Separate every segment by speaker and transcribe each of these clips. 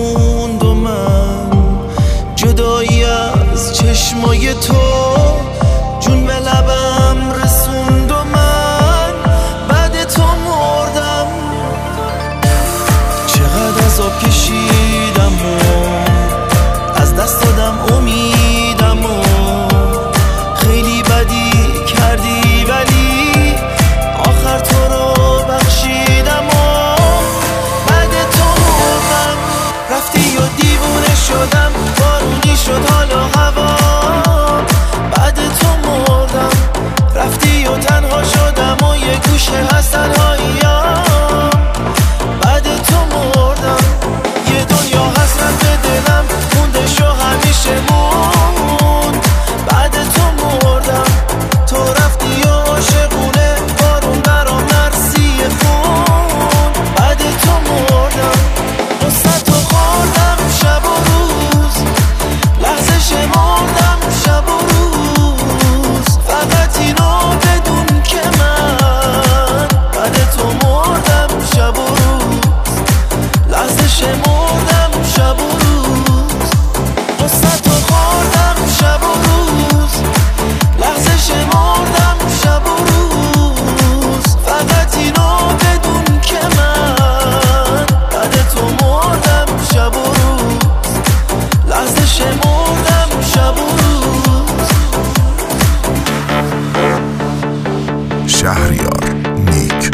Speaker 1: موند و من جدایی از چشمای تو جون به لبم رسوند و من بعد تو مردم. چقدر عذاب کشیدم و از دست دادم امیدم و خیلی بدی کردی ولی آخر تو رو بخشیدم و بعد تو مردم. رفتی و دیوونه شدم، بارونی شد حال و هوا بعد تو مردم. رفتی و تنها شدم و یه گوشه از تنهاییم بعد تو مردم. یه دنیا حسرت به دلم مونده شو همیشه موند بعد تو مردم. تو رفتی و عاشقونه بارون برام نرسی خون بعد تو مردم. قصه تو خوردم شب و روز، لحظه شمردم شب و روز، فقط اینو بدون که من بعد تو مردم شب و روز، لحظه شمردم شب و روز. قصه تو خوردم شب و روز، لحظه شمردم شب و روز، فقط اینو بدون که من بعد تو مردم شب و روز، لحظه شمردم شب و روز.
Speaker 2: شهریار نیک.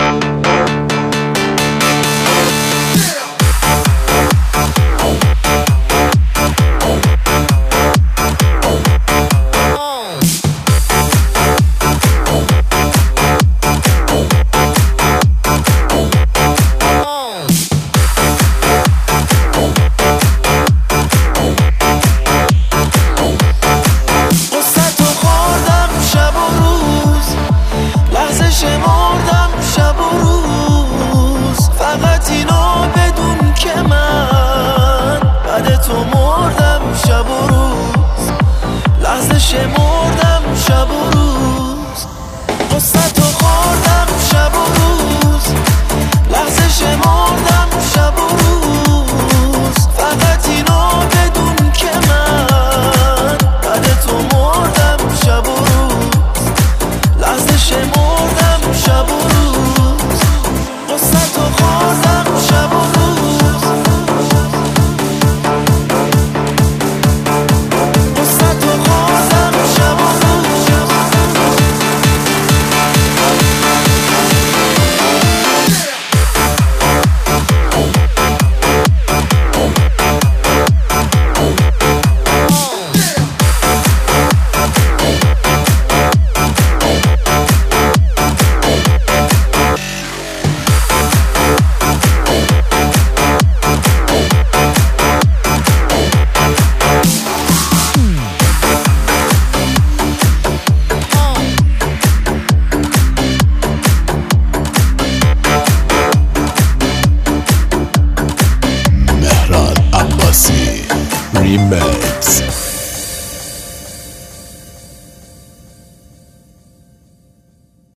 Speaker 1: شمردم شب و روز، فقط اینو بدون که من بعد تو مردم شب و روز، لحظه شمردم شب و روز. قصه تو خوردم شب و روز، لحظه شمردم شب و روز، فقط اینو بدون که من بعد تو مردم شب و روز، لحظه شمردم شب و روز. قصه تو خوردم شب و روز، قصه تو خوردم شب و روز.
Speaker 2: Remix.